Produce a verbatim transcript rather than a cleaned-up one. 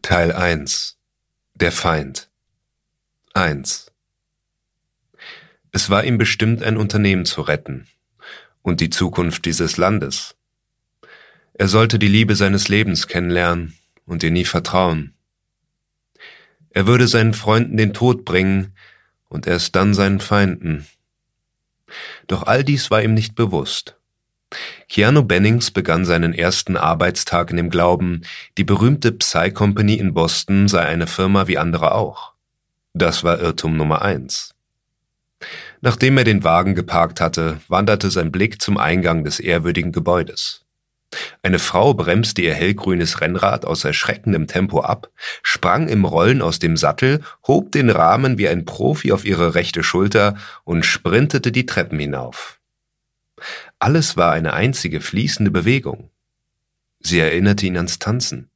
Teil eins. Der Feind. eins. Es war ihm bestimmt, ein Unternehmen zu retten und die Zukunft dieses Landes. Er sollte die Liebe seines Lebens kennenlernen und ihr nie vertrauen. Er würde seinen Freunden den Tod bringen und erst dann seinen Feinden. Doch all dies war ihm nicht bewusst. Keanu Bennings begann seinen ersten Arbeitstag in dem Glauben, die berühmte Psy Company in Boston sei eine Firma wie andere auch. Das war Irrtum Nummer eins. Nachdem er den Wagen geparkt hatte, wanderte sein Blick zum Eingang des ehrwürdigen Gebäudes. Eine Frau bremste ihr hellgrünes Rennrad aus erschreckendem Tempo ab, sprang im Rollen aus dem Sattel, hob den Rahmen wie ein Profi auf ihre rechte Schulter und sprintete die Treppen hinauf. Alles war eine einzige fließende Bewegung. Sie erinnerte ihn ans Tanzen.